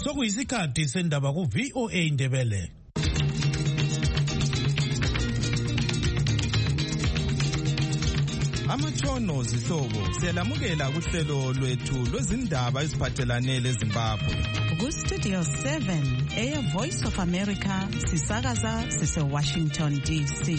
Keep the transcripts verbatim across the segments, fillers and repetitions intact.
Sokuyisikhathi sendaba ku V O A Indebele. Amatshono zihlobo siyalamukela kuhlelo lwethu lwezindaba eziphathelane leZimbabwe. Ku Studio seven, Air Voice of America, sisakaza sise Washington D C.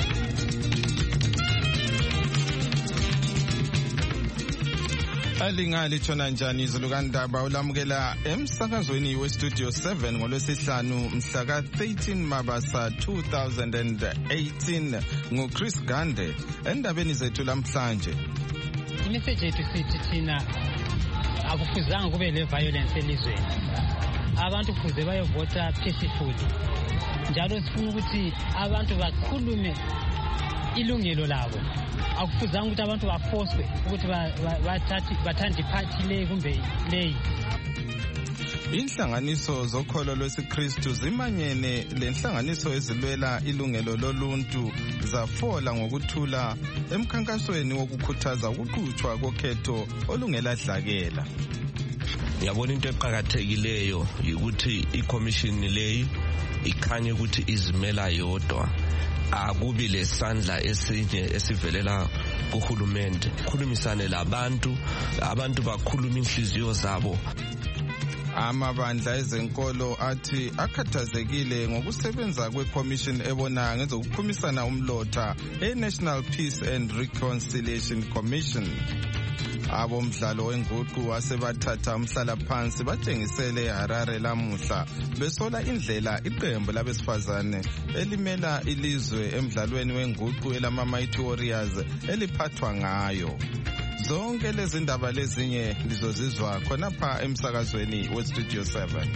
Alingali tshona njani izulukandaba ulamukela emsakazweni we Studio seven ngolwesihlanu mhla ka thirteen Mabasa two thousand eighteen ngo Chris Gande endabeni zethu lamhlanje. Imessage yethu sithi thina akufuzanga kube le violence elizweni. Abantu kufuze bayovota peacefully. Njalo sifuna ukuthi abantu bakhulume ilungelo labo. Akufuzanga ukuthi abantu bafoswe ukuthi bathathi bathande party le kumbe le. Inhlanganiso zokholo lwesiKristu zimanyene lenhlanganiso ezilwela ilungelo loluntu zafola ngokuthula emkhankasweni wokukhuthaza ukuqhutshwa kokhetho olungeladlakela. Ngiyabona into eqhakathekileyo ukuthi iCommission leyi ikhanye ukuthi izimela yodwa. Akubi lesandla esinye esivelela kuhulumende. Khulumisane labantu, abantu bakhuluma inhliziyo zabo. Amabandla ezenkolo athi akhathazekile ngokusebenza kweCommission ebona ngezokuphumisana umlotha eNational Peace and Reconciliation Commission. Abomdlalo wenguqu wasebathatha umhlala phansi batshengisele Harare lamuhla besola indlela iqembu labesifazane elimela ilizwe emdlalweni wenguqu elama Mighty Warriors eliphathwa ngayo. Zonke lezi ndaba lezinye lizozizwa khonapha emsakazweni we Studio seven.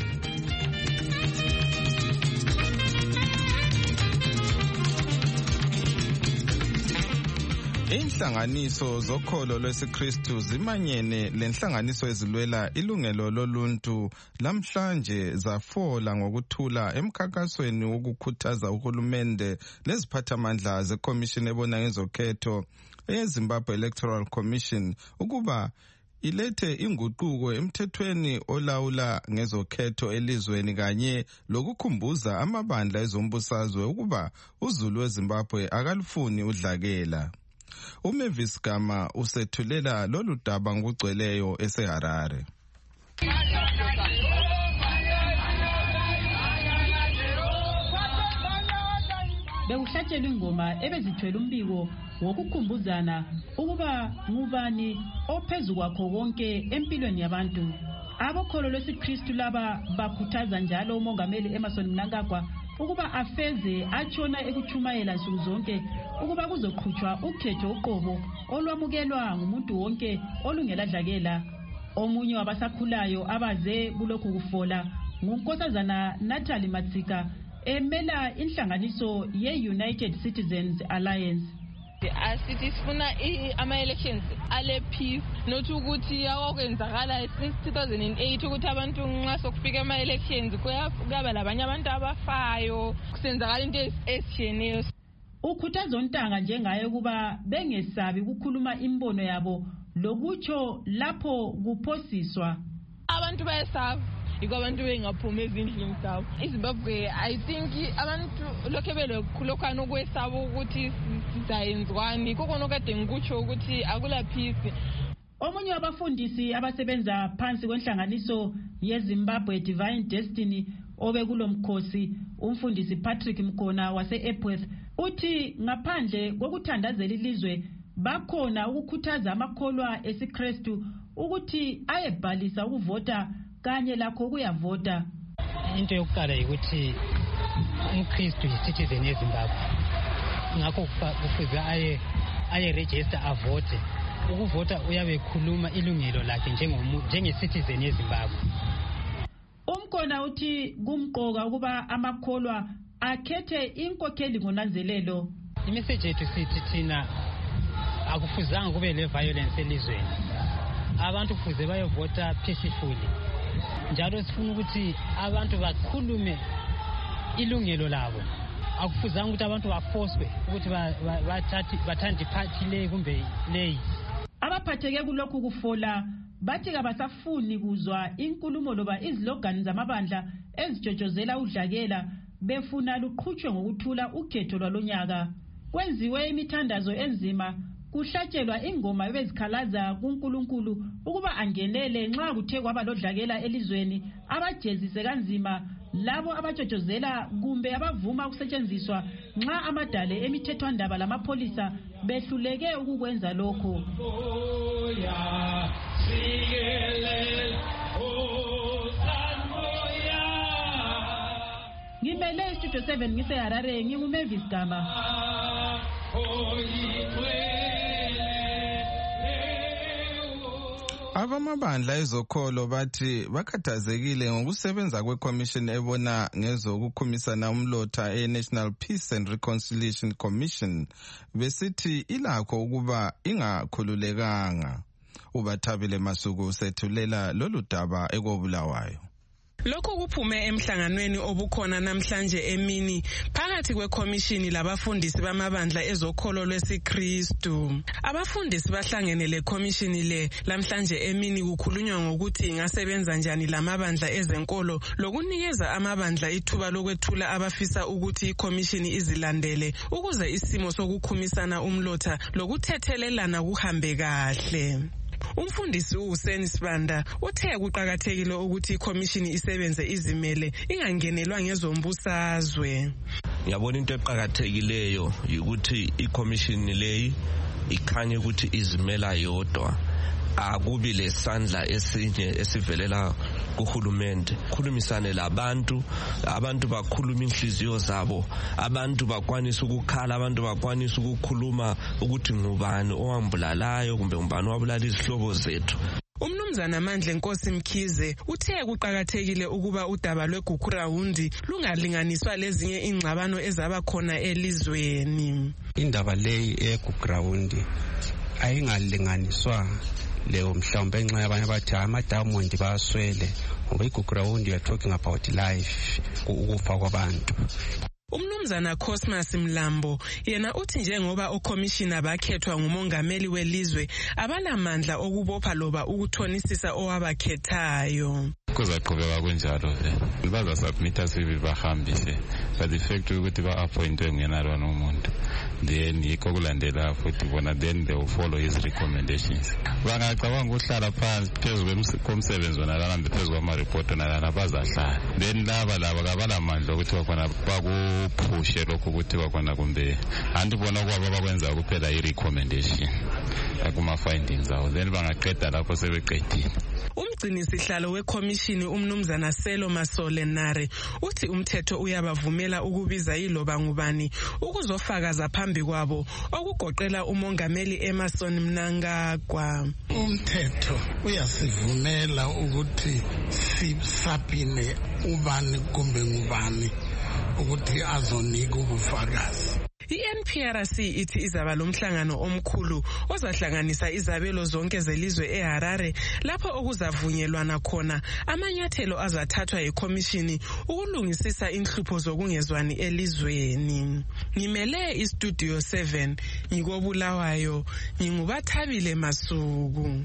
Inhlanganiso zokholo lwesiKristu zimanyene lenhlanganiso ezilwela ilungelo loluntu lamhlanje zafola ngokuthula emkhankasweni wokukhuthaza uhulumende leziphathamandla zeCommission ebona ngezokhetho eZimbabwe Electoral Commission ukuba ilethe inguquko emthethweni olawula ngezokhetho elizweni kanye lokukhumbuza amabandla ezombusazwe ukuba uZulu weZimbabwe akalufuni udlakela. uMavis Gama usethulela lolu daba ngokugcweleyo eseHarare. Bekuhlatshelwa ingoma ebezithwele umbiko wokukhumbuzana ukuba ngubani ophezu kwakho konke empilweni yabantu. Abokholo lwesiKristu laba bakhuthaza njalo uMongameli Emmerson Mnangagwa ukuba afeze atshona ekuchumayela nsuku zonke ukuba kuzoqhutshwa ukhetho uqobo olwamukelwa ngumuntu wonke olungeladlakela. Omunye wabasakhulayo abaze kulokhu kufola ngunkosazana Natalie Matsika emela inhlanganiso ye-United Citizens Alliance. Asithi sifuna ama-elections ale peace not ukuthi yakwenzakala since two thousand eight ukuthi abantu nxa sokufika ama-elections kuyaba labanye abantu abafayo kusenzakala into ezishiyeneyo. Ukhuthaza uNtanga njengaye kuba bengesabi ukukhuluma imbono yabo lokutsho lapho kuphosiswa. Abantu bayesaba iko abantu bengaphumi ezindlini zabo. iZimbabwe I think abantu lokho belokhulokana okwesaba ukuthi sizayenzwani kokona kade ngikutsho ukuthi akula peace. Omunye wabafundisi abasebenza phansi kwenhlanganiso yeZimbabwe Divine Destiny obekulomkhosi umfundisi Patrick Mkona wase-Epworth uthi ngaphandle kokuthandazela ilizwe bakhona ukukhuthaza amakholwa esiKristu ukuthi ayebhalisa ukuvota kanye lakho kuyavota. Into yokuqala ukuthi umKristu yi-citizen yeZimbabwe. Ngakho kufuze aye aye register avote. Ukuvota uyabe khuluma ilungelo lakhe njenge-citizen yeZimbabwe. Umkona uthi kumqoka ukuba amakholwa akhethe inkokheli ngonanzelelo. Imessage yethu sithi thina akufuzanga kube le violence elizweni. Abantu kufuze bayovota peacefully. Njalo sifuna ukuthi abantu bakhulume ilungelo labo. Akufuzanga ukuthi abantu bafoswe ukuthi bathathi bathande party le kumbe le. Abaphatheke kulokhu kufola bathi kabasafuni kuzwa inkulumo loba izilogani zamabandla ezijojozela udlakela befuna luqhutshwe ngokuthula ukhetho lwalonyaka. Kwenziwe imithandazo enzima, kuhlatshelwa ingoma ebezikhalaza kuNkulunkulu ukuba angenele nxa kuthe kwaba lodlakela elizweni, abajezise kanzima labo abajojozela kumbe abavuma ukusetshenziswa nxa amadale emithethwandaba lamapholisa behluleke ukukwenza lokho. Ngimele Studio seven ngise Harare, nginguMavis Gama. Abamabandla ezokholo bathi bakhathazekile ngokusebenza kweCommission ebona ngezokukhumisana umlotha e-National Peace and Reconciliation Commission besithi ilakho ukuba ingakhululekanga. UBathabile Masuku usethulela lolu daba ekobulawayo. Lokho kuphume emhlanganweni obukhona namhlanje emini phakathi kwekomishini labafundisi bamabandla ezokholo lwesiKristu. Abafundisi bahlangene lekomishini le namhlanje emini kukhulunywa ngokuthi ingasebenza njani lamabandla ezenkolo lokunikeza amabandla ithuba lokwethula abafisa ukuthi ikomishini izilandele ukuze isimo sokukhumisana umlotha lokuthethelelana kuhambe kahle. Umfundisi uHussein Sibanda uthe kuqhakathekile ukuthi ikomishini isebenze izimele ingangenelwa ngezombusazwe. Ngiyabona into eqhakathekileyo ukuthi ikomishini leyi ikhanye ukuthi izimela yodwa, akubi lesandla esinye esivelela kuhulumende. Khulumisane labantu, abantu bakhuluma inhliziyo zabo, abantu bakwanisa ukukhala, abantu bakwanisa ukukhuluma ukuthi ngubani owambulalayo kumbe ngubani wabulala izihlobo zethu. Umnumzana Mandla Nkosi Mkhize uthe kuqhakathekile ukuba udaba lweGugurawundi lungalinganiswa lezinye ingxabano ezaba khona elizweni. Indaba leyi eGugurawundi ayingalinganiswa leyo mhlawumbe nxa abanye bathi ama-diamond baswele ngoba iGugurawundi you are talking about life, ukufa kwabantu. Umnumzana Cosmas Mlambo yena uthi njengoba okomishina bakhethwa ngumongameli welizwe abalamandla okubopha loba ukuthonisisa owabakhethayo. Kuzaqhubeka kunjalo ke bazasubmita sibi bahambise, but the fact ukuthi ba-appointwe ngenalo nomuntu then yikho kulandela futhi bona then they will follow his recommendations. Bangacabanga ukuhlala phansi phezu komsebenzi wona lana phezu kwamaripoti nalana bazahlala, then laba laba kabalamandla ukuthi bakhona bakuphushe lokho ukuthi bakhona kumbe andibona kwaba bakwenza kuphela i-recommendation kuma-findings awo, then bangaqeda lapho sebeqedile. Umgcini sihlalo wekomishini umnumzana Selo Masole Nare uthi umthetho uyabavumela ukubiza iloba ngubani ukuzofakaza phambi kwabo okugoqela umongameli Emerson Mnangagwa. Umthetho uyasivumela ukuthi sisabine ubani kumbe ngubani ukuthi azonika ubufakazi. I-N P R C ithi izaba lomhlangano omkhulu ozahlanganisa izabelo zonke zelizwe eHarare lapho okuzavunyelwana khona amanyathelo azathathwa yikomishini ukulungisisa inhlupho zokungezwani elizweni. Ngimele iStudio seven ngikobulawayo, nginguBathabile Masuku.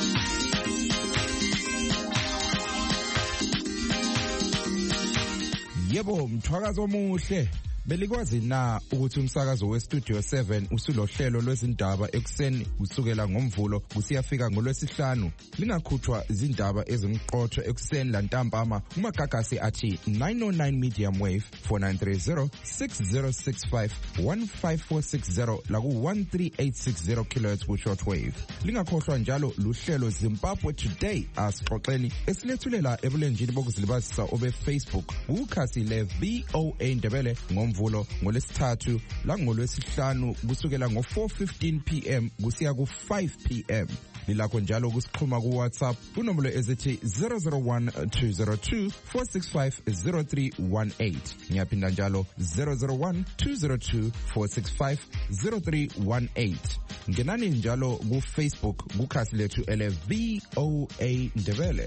Yebo, mthwakazo omuhle. Belikwazi na ukuthi umsakazo weStudio seven usulohlelo lwezindaba ekseni kusukela ngomvulo kusiyafika ngolwesihlanu. Lingakhuthwa izindaba ezimqotho ekseni lantambama kumagagasi athi nine oh nine medium wave four nine three zero six zero six five one five four six zero laku one three eight six zero kilohertz ku shortwave. Lingakhohlwa njalo luhlelo Zimbabwe Today asixoxeni esilethulela ebulenjini bokuzilibazisa obe Facebook ukukhasi le V O A Ndebele ngomvulo ngolesithathu la ngolwesihlanu kusukela ngo four fifteen p m kusiya ku five p m Lilakho njalo kusixhuma ku WhatsApp unombolo ezithi zero zero one two zero two four six five zero three one eight. Ngiyaphinda njalo zero zero one two zero two four six five zero three one eight. Ngenani njalo ku Facebook kukhasi lethu ele V O A Ndebele.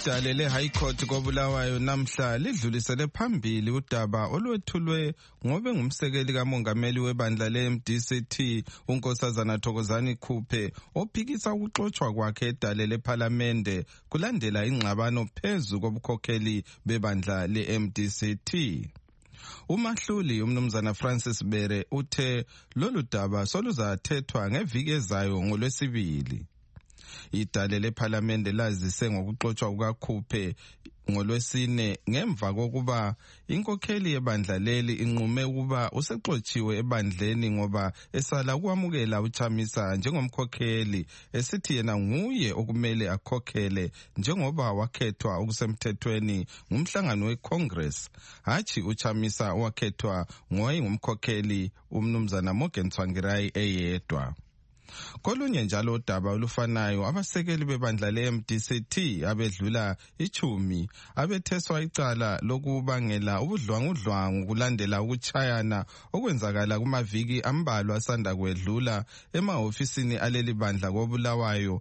Idale le-High Court koBulawayo namhla lidlulisele phambili udaba olwethulwe ngobe ngumsekeli kamongameli webandla le-M D C T uNkosazana Thokozani Khuphe ophikisa ukuxotshwa kwakhe edale lephalamende kulandela ingxabano phezu kobukhokheli bebandla le-M D C T. Umahluli umnumzana Francis Bere uthe lolu daba soluzathethwa ngeviki ezayo ngoLwesibili. Idale lephalamende lazise ngokuxotshwa kukaKhuphe ngoLwesine ngemva kokuba inkokheli yebandla leli inqume ukuba usexotshiwe ebandleni ngoba esala ukwamukela uChamisa njengomkhokheli esithi yena nguye okumele akhokhele njengoba wakhethwa okusemthethweni ngumhlangano weCongress hathi uChamisa wakhethwa ngoyingumkhokheli umnumzana Morgan Tsvangirai eyedwa. Kolunye njalo udaba olufanayo abasekeli bebandla le-M D C T abedlula ichumi abetheswa icala lokubangela ubudlwangudlwangu kulandela ukuchayana okwenzakala kumaviki ambalwa asanda kwedlula emahofisini aleli bandla koBulawayo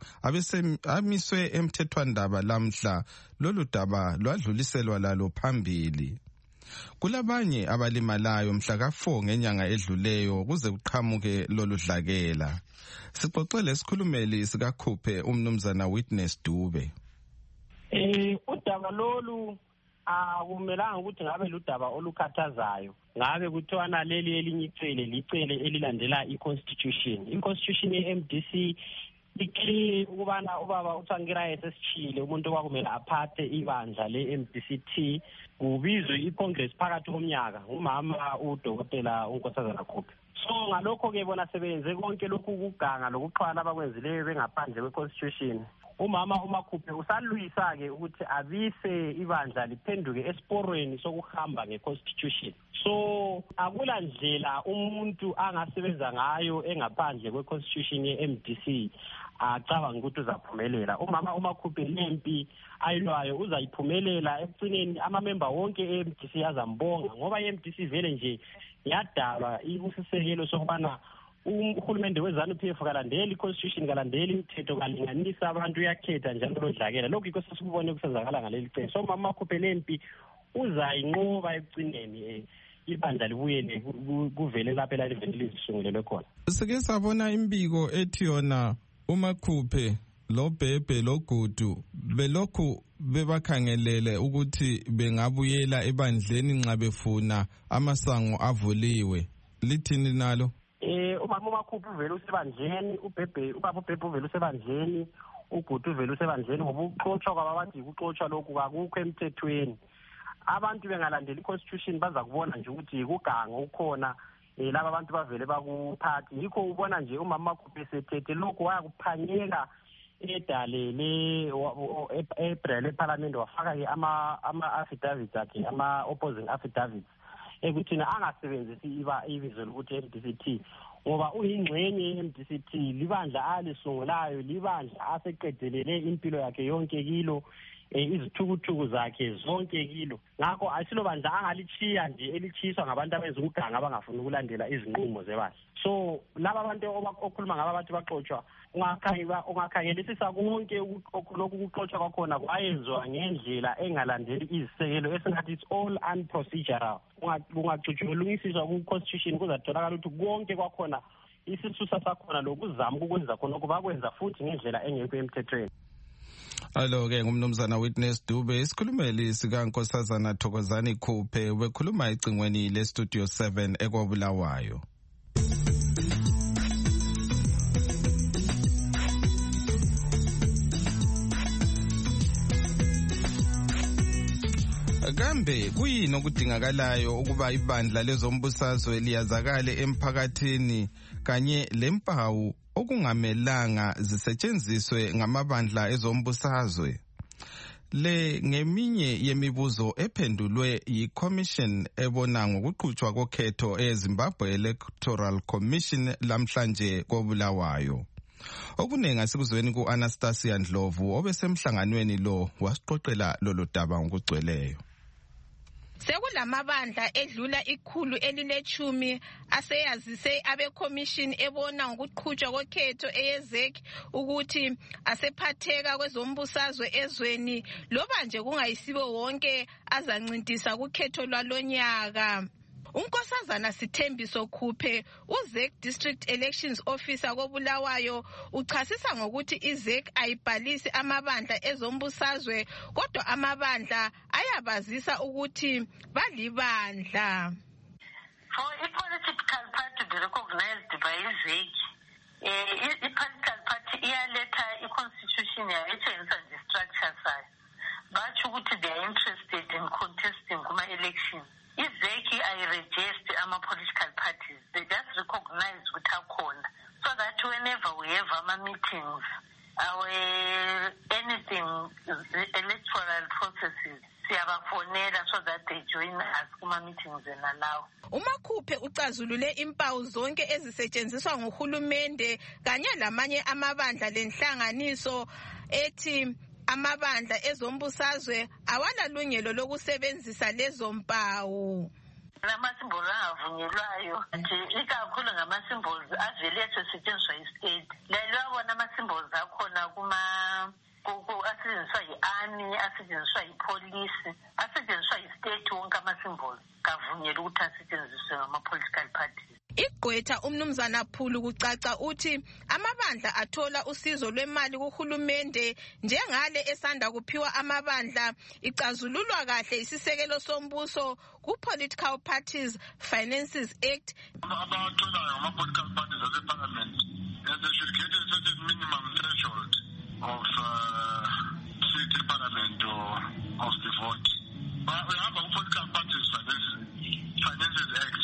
amiswe emthethwandaba lamhla. Lolu daba lwadluliselwa lalo phambili. Kulabanye abalimalayo mhla ka four ngenyanga edluleyo kuze kuqhamuke lolu dlakela. Sixoxele isikhulumeli sikaKhuphe umnumzana Witness Dube. Eh udaba lolu akumelanga ukuthi ngabe ludaba olukhathazayo. Ngabe kuthiwana leli elinye icele licele elilandela iConstitution. iConstitution ye-M D C ikli ukubana ubaba uTsvangirai esesichile umuntu okwakumele aphathe ibandla le-M D C T kubizwe iCongress phakathi komnyaka umama uDokotela uNkosazana Khuphe. So ngalokho ke bona sebenze konke lokhu kuganga lokuxhwala abakwenzileyo bengaphandle kweConstitution. Umama uMakhuphe usalwisa ke ukuthi abise ibandla liphenduke esiporweni sokuhamba ngeConstitution. So akula ndlela umuntu angasebenza ngayo engaphandle kweConstitution ye-M D C acabanga ukuthi uzaphumelela. Umama uMakhuphe lempi ayilwayo uzayiphumelela ekugcineni amamemba wonke e-M D C azambonga ngoba i-M D C vele nje yadalwa ikusisekelo sokubana uhulumende weZANU-P F kalandeli iConstitution kalandeli imithetho kalinganisa abantu uyakhetha njalo lodlakela. Lokho yikho sesikubone kusenzakala ngaleli cele. So mama Khuphe lempi uzayinqoba ekugcineni ibandla libuyele kuvele lapha elivele lisungulelwe khona. Sike sabona imbiko ethi yona uMakhuphe lo Bhebhe lo Gudu belokhu bebakhangelele ukuthi bengabuyela ebandleni nxa befuna amasango avuliwe. Lithini nalo? Eh umama uMakhuphe uvele usebandleni, uBhebhe ubaba uBhebhe uvele usebandleni, uGudu uvele usebandleni ngoba ukuxotshwa kwababantu ukuxotshwa lokhu akukho emthethweni. Abantu bengalandela iConstitution baza kubona nje ukuthi ikuganga ukhona eh laba abantu bavele bakuphathi. Yikho ubona nje umama uMakhuphe sethethe lokho wayakuphanyeka edale le eBrel eParliament wafaka ke ama ama affidavits akhe ama opposing affidavits ekuthina angasebenzisi iba ibizo lokuthi M D C T ngoba uyingxenye ye-M D C T libandla alisungulayo libandla aseqedelele impilo yakhe yonke kilo izithukuthuku zakhe zonke kilo. Ngakho asilo bandla angalichiya nje elichiswa ngabantu abenza ukuganga abangafuni ukulandela izinqumo zebandla. So laba abantu okhuluma ngaba abantu baxotshwa ungakhangela ungakhangelisisa konke lokhu kuxotshwa kwakhona kwayenzwa ngendlela engalandeli izisekelo esingathi it's all unprocedural. Ungacutshulungisiswa ku-Constitution kuzatholakala ukuthi konke kwakhona isisusa sakhona lokuzama ukwenza khona okubakwenza futhi ngendlela engekho emthethweni. Alo ke ngumnumzana Witness Dube isikhulumeli sikaNkosazana Thokozani Khuphe bekhuluma ecingweni leStudio seven eKobulawayo. Kambe kuyini okudingakalayo ukuba ibandla lezombusazwe liyazakale emphakathini kanye lempawu okungamelanga zisetshenziswe ngamabandla ezombusazwe? Le ngeminye yemibuzo ephendulwe yiCommission ebona ngokuqhutshwa kokhetho eZimbabwe Electoral Commission lamhlanje koBulawayo. Okunenga sikuzweni ku-Anastasia Ndlovu obesemhlanganweni lo wasiqoqela lolu daba ngokugcweleyo. Sekulamabandla edlula ikhulu elilechumi aseyazise abe commission ebona ngokuqhutshwa kokhetho eyezek ukuthi asephatheka kwezombusazwe ezweni loba nje kungayisibo wonke azancintisa kukhetho lwalonyaka. Unkosazana Sithembiso Khuphe, uZek District Elections Officer koBulawayo, uchasisa ngokuthi iZek ayibhalisi amabandla ezombusazwe kodwa amabandla ayabazisa ukuthi balibandla. For a political party to be recognized by iZek, a political party iyaleta i-constitution yayetshengisa nje structure sayo. Batsho ukuthi they are interested in contesting kuma-election. iZeki ayi-register ama-political parties. They just recognize ukuthi akhona. So that whenever we have ama-meetings, our anything, electoral processes, siyabafonela so that they join us kuma-meetings and allow. uMakhuphe ucazulule impawu zonke ezisetshenziswa nguhulumende kanye lamanye amabandla lenhlanganiso ethi amabandla ezombusazwe awalalungelo lokusebenzisa lezo mpawu. Nama-symbols angavunyelwayo nje ikakhulu ngama-symbols avele esetshenziswa yi-state. Lelwabo nama-symbols akhona kuma asetshenziswa yi-army, asetshenziswa yi-police, asetshenziswa yi-state, wonke ama-symbols kavunyelwa ukuthi asetshenziswe ngama-political parties. Igqwetha umnumzana Phulu kucaca uthi amabandla athola usizo lwemali kuhulumende njengale esanda kuphiwa amabandla icazululwa kahle isisekelo sombuso ku-Political Parties Finances Act. Abatholayo ama-political parties ase-parliament, they should get a certain minimum threshold of uh, seat in parliament or of the vote. But we have a political parties Finances Act.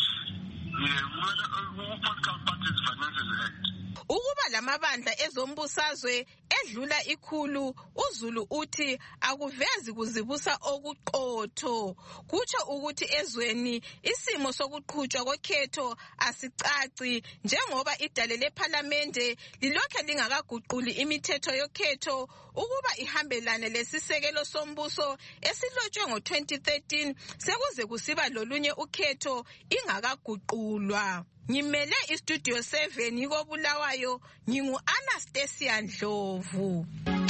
Ukuba lamabandla ezombusazwe edlula ikhulu, uZulu uthi akuvezi kuzibusa okuqotho. Kutsho ukuthi ezweni isimo sokuqhutshwa kokhetho asicaci njengoba idale leParliamente lilokhe lingakaguquli imithetho yokhetho ukuba ihambelane lesisekelo sombuso esilotshwe ngo twenty thirteen sekuze kusiba lolunye ukhetho ingakaguqulwa. Ngimele iStudio seven koBulawayo, ngingu Anastasia Ndlovu.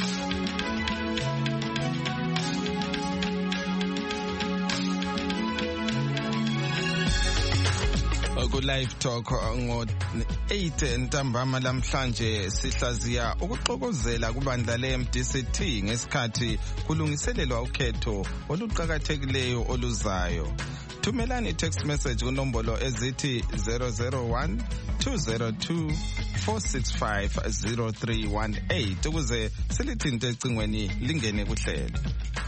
Ku live talk ngo eight ntambama lamhlanje sihlaziya ukuxokozela kubandla le-M D C T ngesikhathi kulungiselelwa ukhetho oluqhakathekileyo oluzayo. Thumelani text message kunombolo ezithi zero zero one two zero two four six five zero three one eight ukuze silithinte ecingweni lingene kuhlelo.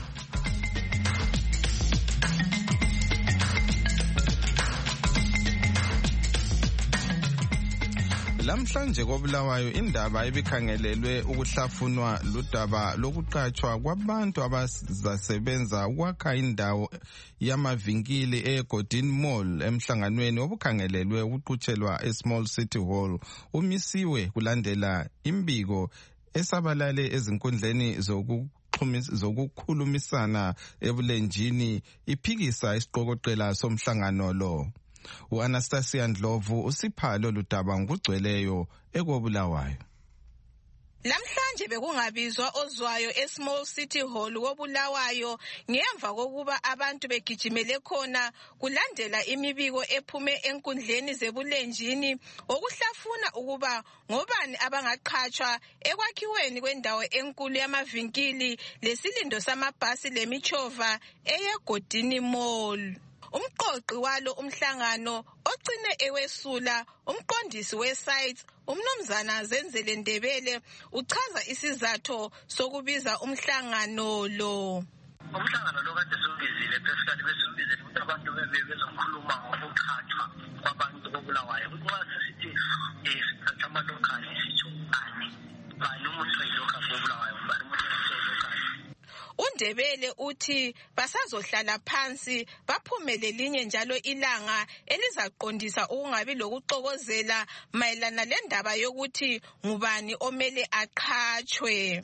Lamhlanje koBulawayo indaba ebikhangelelwe ukuhlafunwa ludaba lokuqatshwa kwabantu abazasebenza ukwakha indawo yamavinkili eGordini Mall emhlanganweni obukhangelelwe ukuqhutshelwa eSmall City Hall umisiwe kulandela imbiko esabalale ezinkundleni zokukhulumisana ebulenjini iphikisa isiqokoqela somhlangano lo. U-Anastasia Ndlovu usiphalo ludaba ngokugcweleyo ekoBulawayo. Lamhlanje bekungabizwa ozwayo eSmall City Hall koBulawayo ngemva kokuba abantu begijimele khona kulandela imibiko ephume enkundleni zebulenjini okuhlafuna ukuba ngobani abangaqhatshwa ekwakhiweni kwendawo enkulu yamavinkili lesilindo samabhasi lemichova eyeGordini Mall. Umqoqi walo umhlangano ogcine ewesula umqondisi wesites umnumzana Zenzele Ndebele uchaza isizatho sokubiza umhlangano lo. Umhlangano lo kade siwubizile basically besibizele ukuthi abantu bebezokhuluma ngokuqhathwa kwabantu koBulawayo. Ukuba sithi eh sithatha ama-local sitho ani bani umuntu oyi-local koBulawayo bani umuntu oyi-local. uNdebele uthi basazohlala phansi baphumele linye njalo ilanga elizaqondisa ukungabi lokuxokozela mayelana lendaba yokuthi ngubani omele aqhatshwe.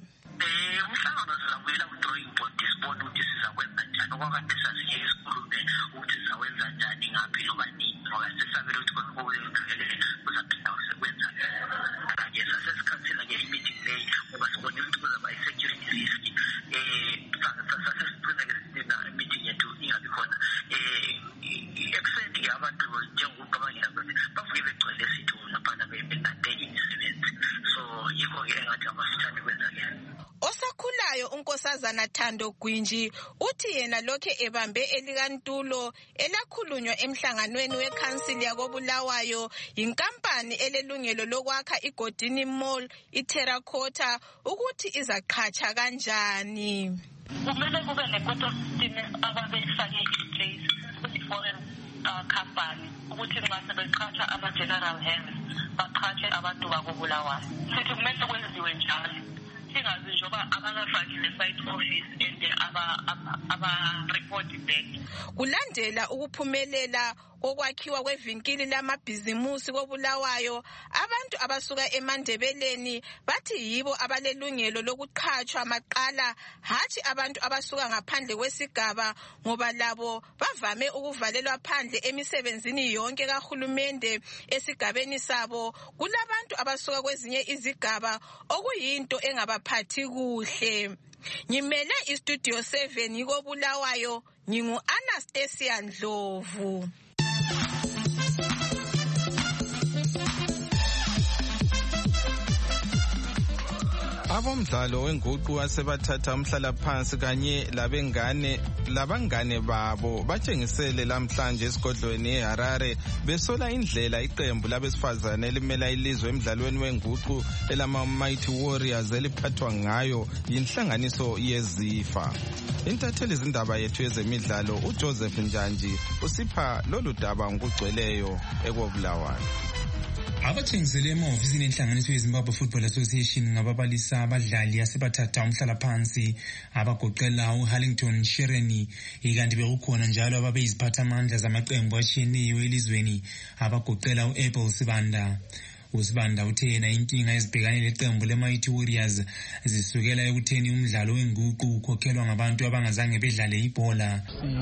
um umhlangano sizabuyela ku-drawing board sibone ukuthi sizakwenza njani okwakade sasinye isikhulume ukuthi sizawenza njani ngaphi noma nini ngoba sesabele ukuthi konke kuzaphinda kusekwenza kanye sasesikhathela-ke i-meeting leyi ngoba sibone ukuthi kuzaba i-security risk um sasesicina-ke sina i-meeting yethu ingabi khona um ekuseni-ke abantu njengokubabangela ukuthi bavuke begcwele sithu laphana benateke imisebenzi so yikho-ke engathi amafitshane kwenza-ke. Osakhulayo unkosazana Thando Gwinji uthi yena lokhe ebambe elikantulo elakhulunywa emhlanganweni wekhansili yakobulawayo yinkampani elelungelo lokwakha iGodini Mall iTerracotta ukuthi izaqhatsha kanjani. Kumele kube ne-ecosystem ababefake in-place kwi-foreign company ukuthi nxa sebeqhatsha ama-general hands baqhatshe abantu bakobulawayo. Sithi kumele kwenziwe njalo. Singazi njengoba abangafakile site office and aba-report back. Kulandela ukuphumelela kokwakhiwa kwevinkili lamabhizimusi kobulawayo, abantu abasuka eMandebeleni bathi yibo abalelungelo lokuqhatshwa maqala, hathi abantu abasuka ngaphandle kwesigaba ngoba labo bavame ukuvalelwa phandle emisebenzini yonke kahulumende esigabeni sabo. Kulabantu abasuka kwezinye izigaba okuyinto engabaphathi kuhle. Ngimele iStudio seven yikobulawayo, ngingu Anastasia Ndlovu. Abomdlalo wenguqu asebathatha umhlala phansi kanye labengane labangane babo batshengisele lamhlanje esigodlweni eHarare besola indlela iqembu labesifazane elimela ilizwe emidlalweni wenguqu elama Mighty Warriors eliphathwa ngayo yinhlanganiso yeZIFA. Intatheli izindaba yethu yezemidlalo uJoseph Njanji usipha lolu daba ngokugcweleyo ekobulawayo. Abathengisele emahhovisini enhlanganiso yeZimbabwe Football Association ngababalisa abadlali asebathatha umhlala phansi abagoqela uHarlington Shereni, ikanti bekukhona njalo ababeyiziphathamandla zamaqembu atshiyeneyo elizweni abagoqela uApple Sibanda. uSibanda uthe yena inkinga ezibhekane leqembu leMighty Warriors zisukela ekutheni umdlalo wenguqu ukhokhelwa ngabantu abangazange bedlale ibhola.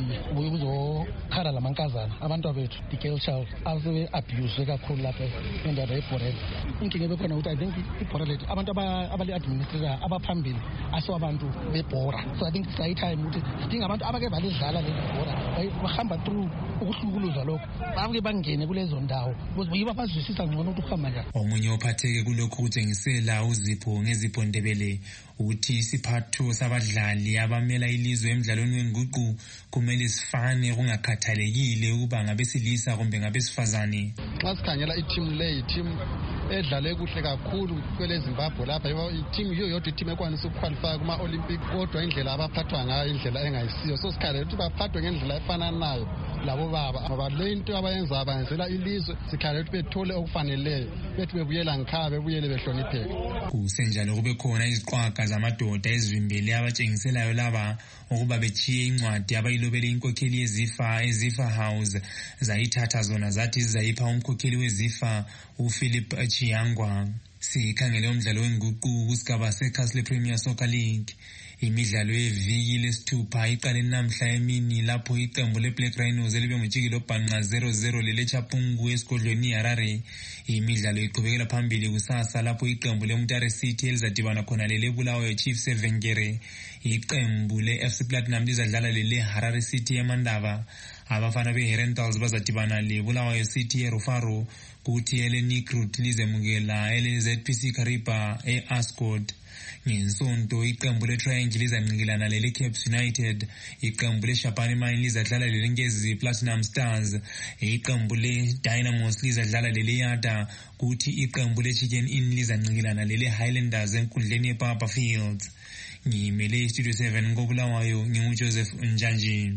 Kuzokhala lamankazana abantu abethu the girl child ase abuse kakhulu lapha endaba yebhola. Inkinga bekhona ukuthi I think ibhola lethu abantu abali administrator abaphambili aso abantu bebhola. So I think it's right time ukuthi sidinga abantu abake balidlala le bhola bahamba through ukuhlukuluza lokho bake bangene kulezo ndawo ukuze yiba bazwisisa ngcono ukuthi kuhamba njani. Omunye ophatheke kulokhu utshengisela uZipho ngezipho Ndebele uthi isiphatho sabadlali abamela ilizwe emidlalweni wenguqu kumele sifane kungakhathalekile ukuba ngabesilisa kumbe ngabesifazane. Xa sikhangela i-team le i-team edlale kuhle kakhulu kwele Zimbabwe lapha i-team yiyo yodwa i-team ekwanisa ukuqualify kuma-Olympic kodwa indlela abaphathwa ngayo indlela engayisiyo so sikhalela ukuthi baphathwe ngendlela efananayo labo baba ngoba le into abayenza abenzela ilizwe sikhalela ukuthi bethole okufaneleyo bethi bebuyela ngikhaya bebuyele behlonipheke. Kusenjalo kube khona iziqwaga zamadoda ezivimbele abatshengiselayo laba ukuba bechiye incwadi abayilobele inkokheli yeZIFA eZIFA House zayithatha zona zathi zizayipha umkhokheli weZIFA uPhilip Chiyangwa. Sikhangele umdlalo wenguqu kusigaba seCastle Premier Soccer League. Imidlalo yeviki lesithupha iqale namhla emini lapho iqembu leBlack Rhinos elibe ngujikilo bhanqa zero zero leleChapungu esigodlweni iHarare. Imidlalo iqhubekela phambili kusasa lapho iqembu leMutare City elizadibana khona lelebulawayo Chiefs eVengere. Iqembu leF C Platinum lizadlala leleHarare City eMandava. Abafana beHerentals bazadibana lebulawayo City eRufaro, kuthi eleNikrut lizemukela eleZPC Kariba eAscot. Ngesonto iqembu leTriangle lizanqikilana leleCaps United, iqembu leShapani Mine lizadlala leleNkezi Platinum Stars, iqembu leDynamos lizadlala leleYada, kuthi iqembu leChicken Inn lizanqikilana leleHighlanders enkundleni yePapa Fields. Ngimele iStudio seven ngobulawayo nginguJoseph Njanji.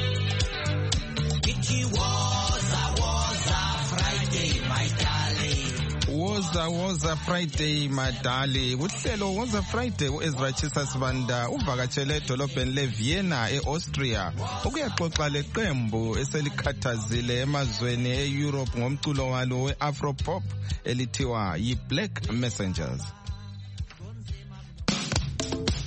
Woza Woza Friday madali. Kuhlelo Woza Friday uEzra Chisa Sibanda uvakatshele edolobheni leVienna eAustria ukuyaxoxa leqembu eselikhathazile emazweni eEurope ngomculo walo weAfropop elithiwa yiBlack Messengers.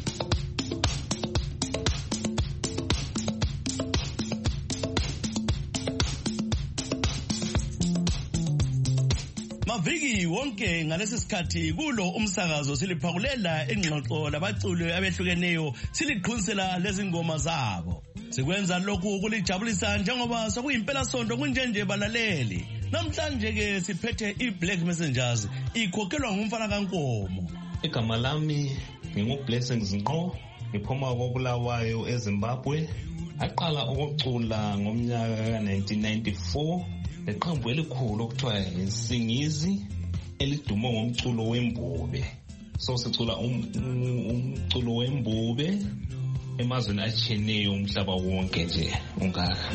Maviki wonke ngalesi sikhathi kulo umsakazo siliphakulela ingxoxo labaculi abehlukeneyo siliqhunisela lezi ngoma zabo. Sikwenza lokhu kulijabulisa njengoba sokuyimpela sonto kunjenje balaleli. Namhlanje ke siphethe iBlack Messengers ikhokhelwa ngumfana kaNkomo. Igama lami nginguBlessings Ngqo, ngiphuma koBulawayo eZimbabwe. Aqala ukucula ngomnyaka ka nineteen ninety-four. Leqembu elikhulu okuthiwa iNsingizi elidumo ngomculo wembube. So sicula umculo wembube emazweni atshiyeneyo umhlaba wonke nje ungaka.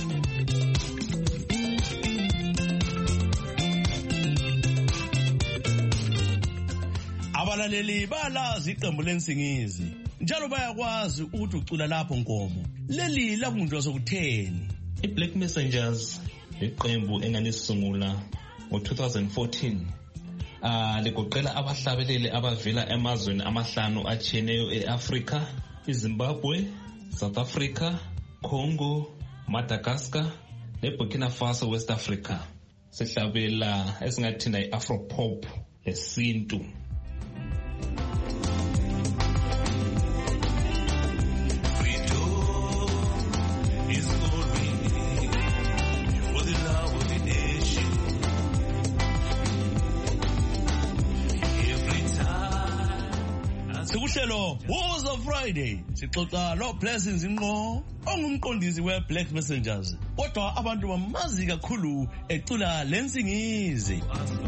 Abalaleli balazi iqembu leNsingizi njalo bayakwazi ukuthi ucula lapho Nkomo. Leli labunjwa sokutheni. iBlack Messengers iqembu enganisungula ngo two thousand fourteen. Ah ligoqela abahlabeleli abavela emazweni amahlanu atshiyeneyo eAfrica, iZimbabwe, South Africa, Congo, Madagascar, neBurkina Faso, West Africa. Sihlabela esingathina iAfropop lesintu. Sikuhlelo Wars of Friday sixoxa lo Blessings Ngqo ongumqondisi weBlack Messengers kodwa abantu bamazi kakhulu ecula leNsingizi.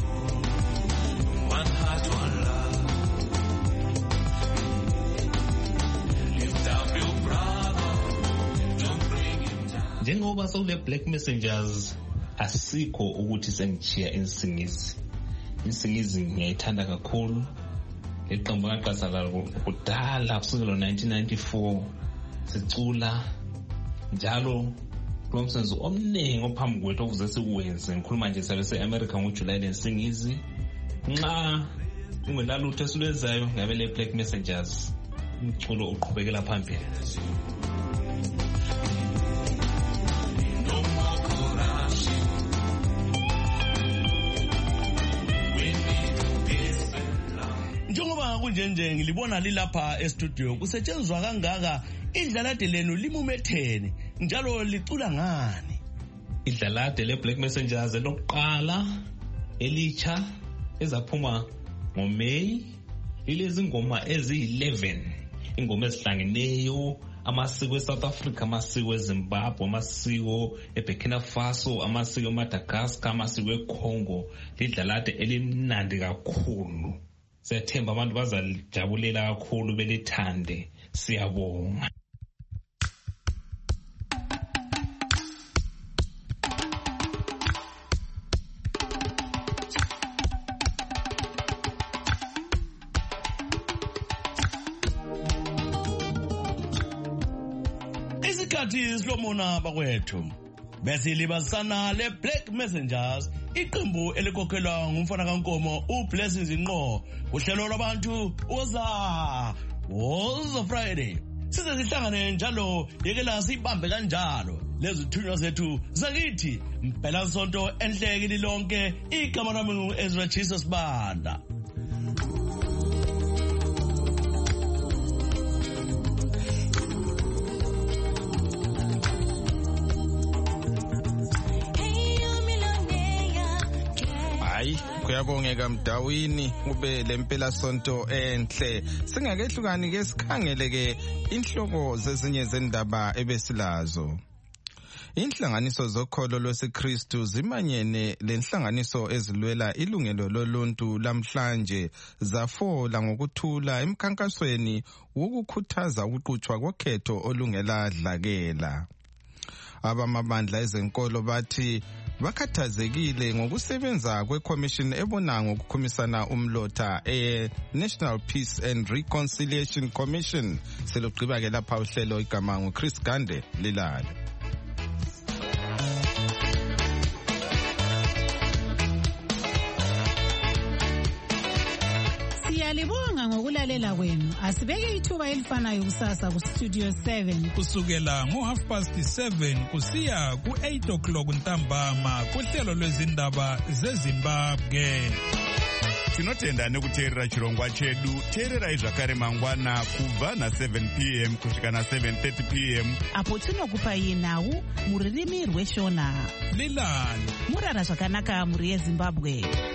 Njengoba sokule Black Messengers asikho ukuthi sengichiya iNsingizi. iNsingizi ngiyayithanda kakhulu. Iqembu ngaqasala kudala kusukela nineteen ninety-four sicula njalo lo msebenzi omningi ophambi kwethu okuze sikuwenze. Ngikhuluma nje sabe seAmerica ngoJuly leNsingizi. Nxa ungenalutho esilwenzayo ngabe le Black Messengers umculo uqhubekela phambili. Njengoba kunjenje ngilibona lilapha e-studio kusetshenzwa kangaka idlalade lenu limumethene njalo licula ngani? Idlalade leBlack Messengers lokuqala elicha ezaphuma ngoMay ilezi ngoma eziyi-eleven ingoma ezihlangeneyo amasiko eSouth Africa, amasiko eZimbabwe, amasiko eBurkina Faso, amasiko eMadagascar, amasiko eCongo. Lidlalade elimnandi kakhulu. Siyathemba abantu bazalijabulela kakhulu belithande. Siyabonga. Isikhathi silomona bakwethu bese libasana leBlack Messengers iqembu elikhokhelwa ngumfana kaNkomo uBlessings Ngqo uhlelo lwabantu oza Wars of Friday. Size sihlangane njalo yekela sibambe kanjalo lezithunywa zethu zakithi impela sonto enhleke lilonke. Igama lami ngu-Ezra Jesus Banda. Kuyabongeka Mdawini ube lempela sonto enhle. Singakehlukani ke sikhangele ke inhloko zezinye zendaba ebesilazo. Inhlanganiso zokholo lwesiKristu zimanyene lenhlanganiso ezilwela ilungelo loluntu lamhlanje zafola ngokuthula emkhankasweni wokukhuthaza ukuqhutshwa kokhetho olungeladlakela. Abamabandla ezenkolo bathi bakhathazekile ngokusebenza kweCommission ebona ngokukhumisana umlotha e-National Peace and Reconciliation Commission. Selugqiba ke lapha uhlelo igama nguChris Gande lilale. Siyalibonga ngokulalela kwenu. Asibeke ithuba elifanayo kusasa ku Studio seven. Kusukela ngo half past seven kusiya ku eight o'clock ntambama kuhlelo lwezindaba zeZimbabwe. Tinotenda nekuteerera chirongwa chedu. Teererai zvakare mangwana kubva na seven p m kusvika na seven thirty p m apo tinokupai nhau muririmi rweshona. Lilani murara zvakanaka muri yeZimbabwe.